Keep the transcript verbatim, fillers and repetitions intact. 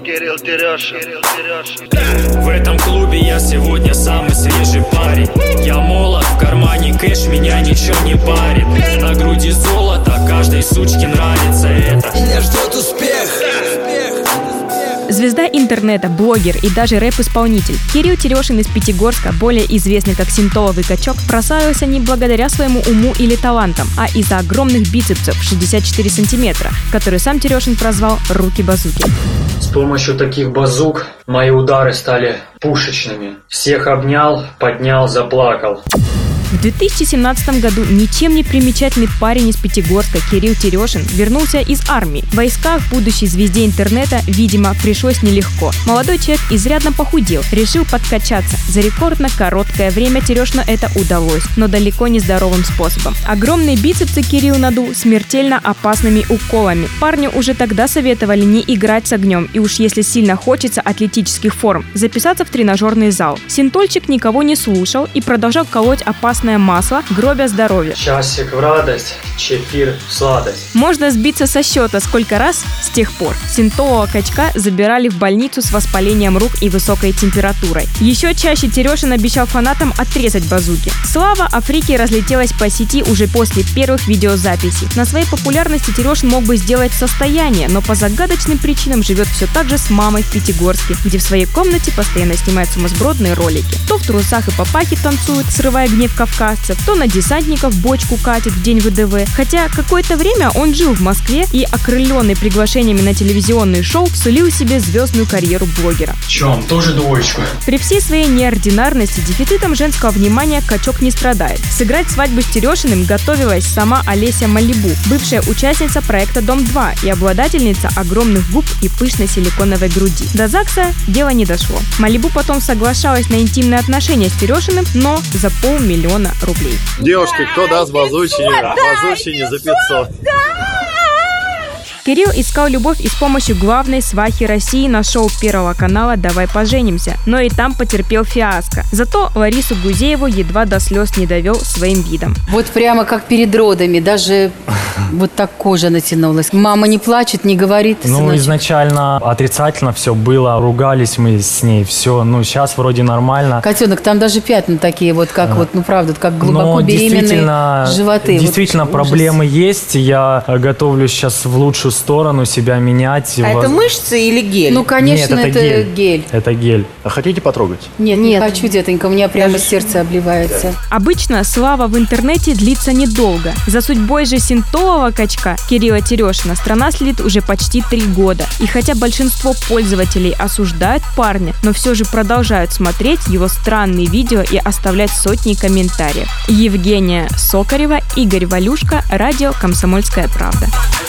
Кирилл Терешин. В этом клубе я сегодня самый свежий парень. Я молод, в кармане кэш, меня ничего не парит. На груди золото, каждой сучке нравится это. Меня ждет успех. Звезда интернета, блогер и даже рэп-исполнитель Кирилл Терешин из Пятигорска, более известный как Синтоловый качок, прославился не благодаря своему уму или талантам, а из-за огромных бицепсов шестьдесят четыре сантиметра, которые сам Терешин прозвал «руки-базуки». С помощью таких базук мои удары стали пушечными. Всех обнял, поднял, заплакал. В две тысячи семнадцатом году ничем не примечательный парень из Пятигорска Кирилл Терешин вернулся из армии. В войсках будущей звезде интернета, видимо, пришлось нелегко. Молодой человек изрядно похудел, решил подкачаться. За рекордно короткое время Терешину это удалось, но далеко не здоровым способом. Огромные бицепсы Кирилл надул смертельно опасными уколами. Парню уже тогда советовали не играть с огнем и уж если сильно хочется атлетических форм, записаться в тренажерный зал. Синтольчик никого не слушал и продолжал колоть опасные масло, гробя здоровье. Часик в радость, чефир в сладость. Можно сбиться со счета, сколько раз с тех пор Синтолового качка забирали в больницу с воспалением рук и высокой температурой. Еще чаще Терешин обещал фанатам отрезать базуки. Слава Африки разлетелась по сети уже после первых видеозаписей. На своей популярности Терешин мог бы сделать состояние, но по загадочным причинам живет все так же с мамой в Пятигорске, где в своей комнате постоянно снимает сумасбродные ролики. То в трусах и папахе танцует, срывая гнев кавказцев, то на десантников бочку катит в день вэ дэ вэ. Хотя какое-то время он жил в Москве и, окрыленный приглашениями на телевизионные шоу, сулил себе звездную карьеру блогера. Че, он тоже двоечку? При всей своей неординарности дефицитом женского внимания качок не страдает. Сыграть свадьбу с Терешиным готовилась сама Олеся Малибу, бывшая участница проекта «Дом-два» и обладательница огромных губ и пышной силиконовой груди. До ЗАГСа дело не дошло. Малибу потом соглашалась на интимные отношения с Терешиным, но за полмиллиона рублей. Девушки, кто даст базучине? Базучине за пятьсот. Кирилл искал любовь и с помощью главной свахи России на шоу Первого канала «Давай поженимся», но и там потерпел фиаско. Зато Ларису Гузееву едва до слез не довел своим видом. Вот прямо как перед родами, даже вот так кожа натянулась. Мама не плачет, не говорит. Ну, сыночек. изначально отрицательно все было, ругались мы с ней, все. Ну, сейчас вроде нормально. Котенок, там даже пятна такие вот, как а. вот, ну правда, как глубоко Но беременные животы. Действительно, вот, проблемы есть. Я готовлюсь сейчас в лучшую сторону себя менять. А это мышцы или гель? Ну, конечно, Нет, это, это гель. гель. Это гель. А хотите потрогать? Нет, нет, не хочу, детонька, у меня прямо сердце обливается. Обычно слава в интернете длится недолго. За судьбой же Синтолового качка Кирилла Терешина страна следит уже почти три года. И хотя большинство пользователей осуждают парня, но все же продолжают смотреть его странные видео и оставлять сотни комментариев. Евгения Сокарева, Игорь Валюшка, радио «Комсомольская правда».